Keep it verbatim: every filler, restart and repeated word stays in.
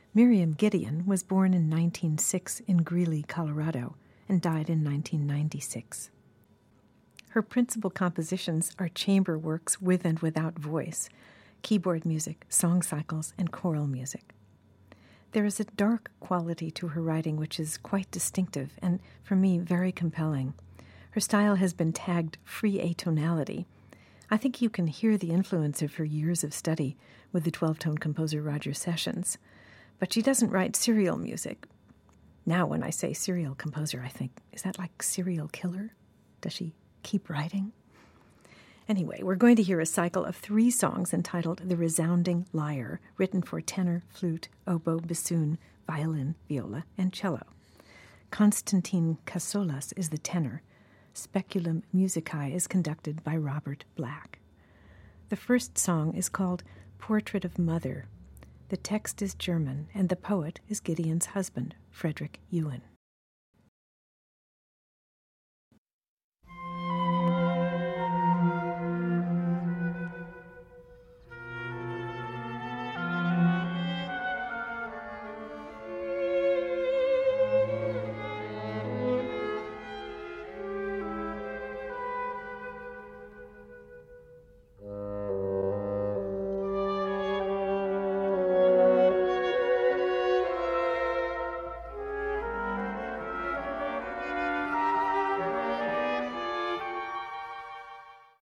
Miriam Gideon was born in nineteen oh six in Greeley, Colorado, and died in nineteen ninety-six. Her principal compositions are chamber works with and without voice, keyboard music, song cycles, and choral music. There is a dark quality to her writing which is quite distinctive and, for me, very compelling. Her style has been tagged free atonality. I think you can hear the influence of her years of study with the twelve-tone composer Roger Sessions. But she doesn't write serial music. Now when I say serial composer, I think, is that like serial killer? Does she keep writing? Anyway, we're going to hear a cycle of three songs entitled The Resounding Lyre, written for tenor, flute, oboe, bassoon, violin, viola, and cello. Constantine Casolas is the tenor. Speculum Musicae is conducted by Robert Black. The first song is called Portrait of Mother. The text is German, and the poet is Gideon's husband, Frederick Ewan.